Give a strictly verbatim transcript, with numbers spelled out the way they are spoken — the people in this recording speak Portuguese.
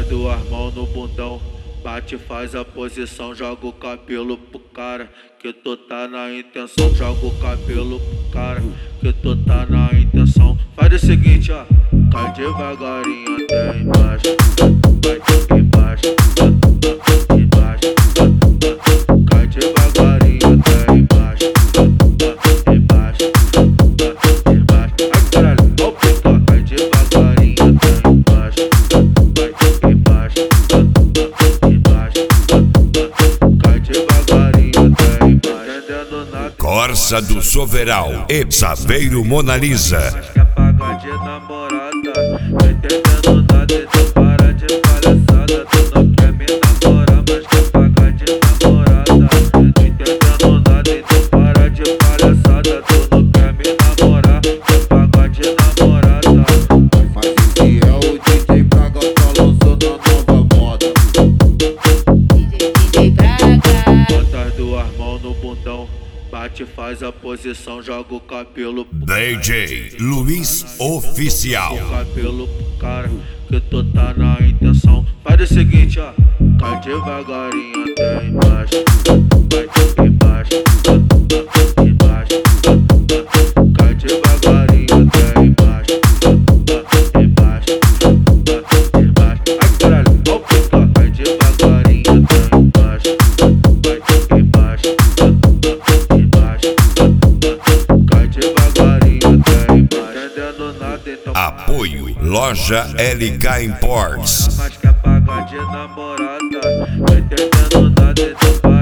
as duas mãos no bundão, bate, faz a posição, joga o cabelo pro cara, que tu tá na intenção. Joga o cabelo pro cara, que tu tá na intenção. Faz o seguinte, ó, cai devagarinho até embaixo, vai embaixo, embaixo, cai devagarinho até embaixo, embaixo, embaixo. Ai caralho, ó o pica, cai devagarinho até embaixo, vai embaixo, embaixo, cai devagarinho até embaixo. Entendendo nada. Corsa do Soveral e Saveiro Mona Lisa. Mas quer pagar de namorada, não entendendo nada, então para de palhaçada. Tu não quer me namorar, mas quer pagar de namorada. Não entendendo nada, então para de palhaçada. Tu não quer me namorar, quer pagar de namorada. Mas esse é o D J Braga, tá lançando a nova moda. D J Braga. Bota as duas mãos no bundão, bate, faz a posição, joga o cabelo pro D J Luiz Oficial. o cabelo pro cara, que tu tá na intenção. Faz o seguinte, ó, cai devagarinho até embaixo, vai embaixo, embaixo, cai devagarinho até embaixo, embaixo, embaixo. Ai caralho, ó o pica, cai devagarinho até embaixo, vai embaixo, embaixo, cai devagarinho até embaixo. Entendendo nada, então Apoio Loja L K Imports. mas quer pagar de namorada, não entendendo nada, então